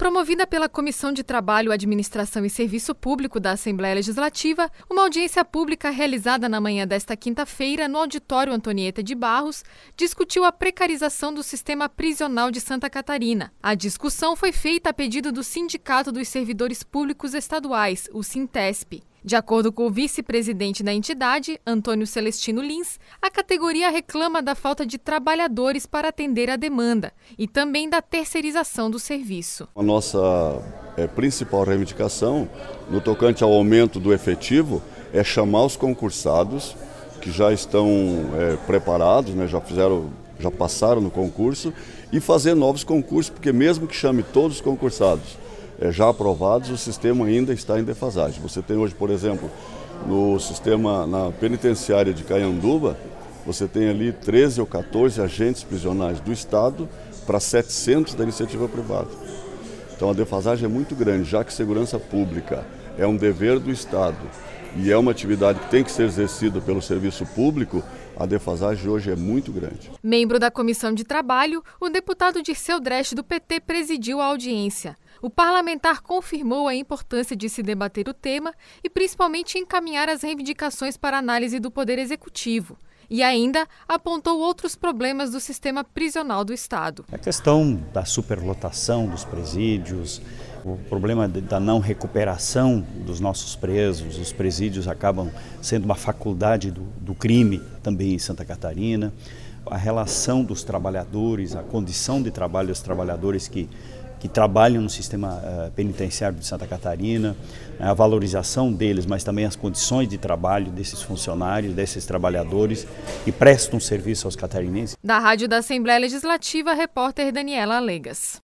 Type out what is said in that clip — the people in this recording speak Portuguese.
Promovida pela Comissão de Trabalho, Administração e Serviço Público da Assembleia Legislativa, uma audiência pública realizada na manhã desta quinta-feira no Auditório Antonieta de Barros discutiu a precarização do sistema prisional de Santa Catarina. A discussão foi feita a pedido do Sindicato dos Servidores Públicos Estaduais, o Sintesp. De acordo com o vice-presidente da entidade, Antônio Celestino Lins, a categoria reclama da falta de trabalhadores para atender a demanda e também da terceirização do serviço. A nossa principal reivindicação, no tocante ao aumento do efetivo, é chamar os concursados que já estão preparados, né, já passaram no concurso, e fazer novos concursos, porque mesmo que chame todos os concursados já aprovados, o sistema ainda está em defasagem. Você tem hoje, por exemplo, no sistema, na penitenciária de Caianduba, você tem ali 13 ou 14 agentes prisionais do Estado para 700 da iniciativa privada. Então a defasagem é muito grande, já que segurança pública é um dever do Estado e é uma atividade que tem que ser exercida pelo serviço público, a defasagem hoje é muito grande. Membro da Comissão de Trabalho, o deputado Dirceu Dresch, do PT, presidiu a audiência. O parlamentar confirmou a importância de se debater o tema e principalmente encaminhar as reivindicações para análise do Poder Executivo. E ainda apontou outros problemas do sistema prisional do Estado. A questão da superlotação dos presídios, o problema da não recuperação dos nossos presos, os presídios acabam sendo uma faculdade do crime também em Santa Catarina, a relação dos trabalhadores, a condição de trabalho dos trabalhadores que trabalham no sistema penitenciário de Santa Catarina, a valorização deles, mas também as condições de trabalho desses funcionários, desses trabalhadores que prestam serviço aos catarinenses. Da Rádio da Assembleia Legislativa, repórter Daniela Alegas.